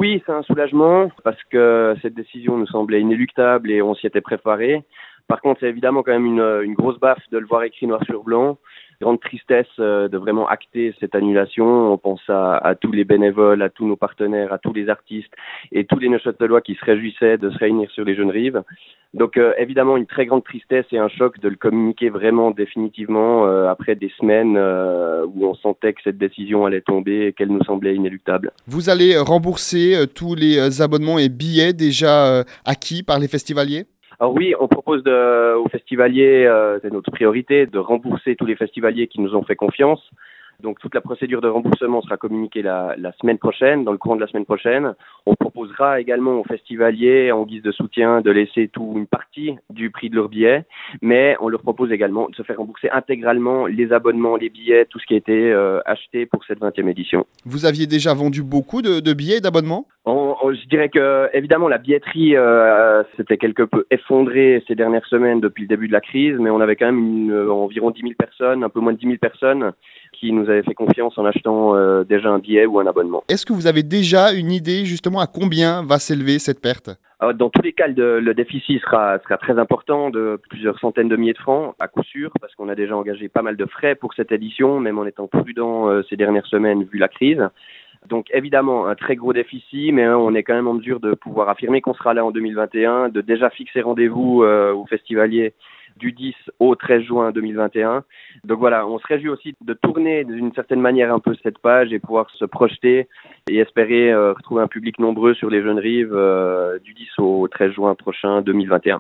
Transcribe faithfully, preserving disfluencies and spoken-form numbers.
Oui, c'est un soulagement parce que cette décision nous semblait inéluctable et on s'y était préparé. Par contre, c'est évidemment quand même une, une grosse baffe de le voir écrit noir sur blanc. Grande tristesse euh, de vraiment acter cette annulation. On pense à, à tous les bénévoles, à tous nos partenaires, à tous les artistes et tous les Neuchâtelois qui se réjouissaient de se réunir sur les Jeunes Rives. Donc euh, évidemment une très grande tristesse et un choc de le communiquer vraiment définitivement euh, après des semaines euh, où on sentait que cette décision allait tomber et qu'elle nous semblait inéluctable. Vous allez rembourser euh, tous les euh, abonnements et billets déjà euh, acquis par les festivaliers ? Alors oui, on propose de, aux festivaliers, euh, c'est notre priorité, de rembourser tous les festivaliers qui nous ont fait confiance. Donc toute la procédure de remboursement sera communiquée la, la semaine prochaine, dans le courant de la semaine prochaine. On proposera également aux festivaliers, en guise de soutien, de laisser tout une partie du prix de leur billet, mais on leur propose également de se faire rembourser intégralement les abonnements, les billets, tout ce qui a été euh, acheté pour cette vingtième édition. Vous aviez déjà vendu beaucoup de, de billets et d'abonnements ? On, on, je dirais que, évidemment, la billetterie euh, s'était quelque peu effondrée ces dernières semaines depuis le début de la crise, mais on avait quand même une, euh, environ dix mille personnes, un peu moins de dix mille personnes qui nous avaient fait confiance en achetant euh, déjà un billet ou un abonnement. Est-ce que vous avez déjà une idée justement à combien va s'élever cette perte ? Alors, dans tous les cas, le, le déficit sera, sera très important, de plusieurs centaines de milliers de francs, à coup sûr, parce qu'on a déjà engagé pas mal de frais pour cette édition, même en étant prudent euh, ces dernières semaines vu la crise. Donc évidemment, un très gros déficit, mais hein, on est quand même en mesure de pouvoir affirmer qu'on sera là en deux mille vingt et un, de déjà fixer rendez-vous euh, aux festivaliers du dix au treize juin deux mille vingt et un. Donc voilà, on se réjouit aussi de tourner d'une certaine manière un peu cette page et pouvoir se projeter et espérer euh, retrouver un public nombreux sur les Jeunes Rives euh, du dix au treize juin prochain deux mille vingt et un.